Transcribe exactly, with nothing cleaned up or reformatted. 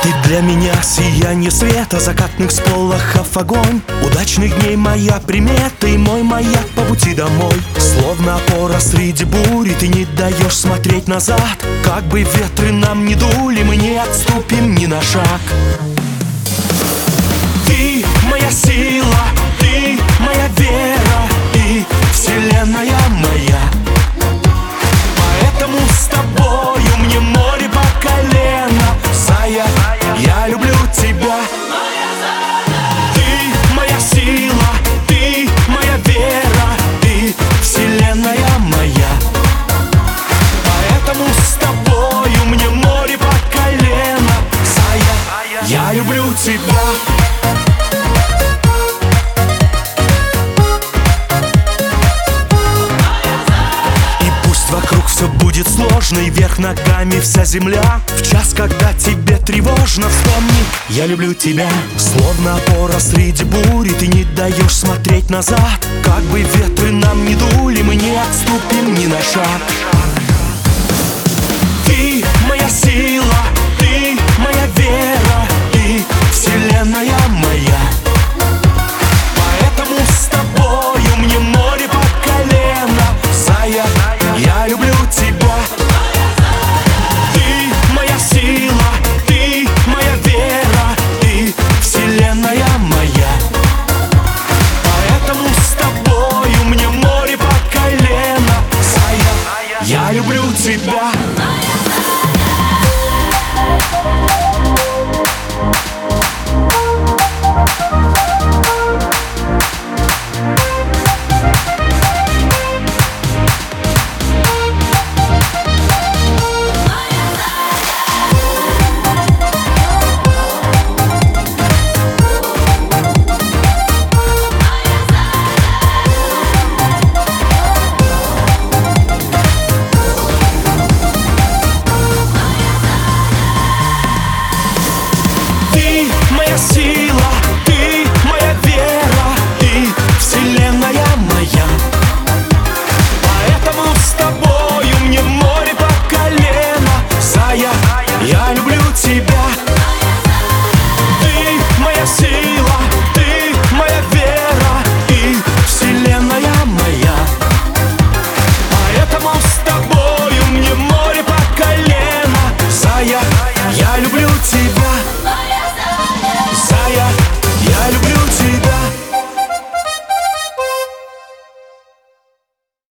Ты для меня сияние света, закатных сполохов огонь, удачных дней моя примета и мой маяк по пути домой. Словно опора среди бури, ты не даешь смотреть назад. Как бы ветры нам не дули, мы не отступим ни на шаг. Ты моя сила, ты моя вера и вселенная моя. Поэтому с тобою мне море по колено. Зая, я люблю тебя. Ты моя сила, ты моя вера, ты вселенная моя. Поэтому с тобою мне море по колено. Зая, я люблю тебя. Вокруг все будет сложно, и вверх ногами вся земля. В час, когда тебе тревожно, вспомни, я люблю тебя. Словно опора среди бури, ты не даешь смотреть назад. Как бы ветры нам не дули, мы не отступим ни на шаг. Ты моя сила.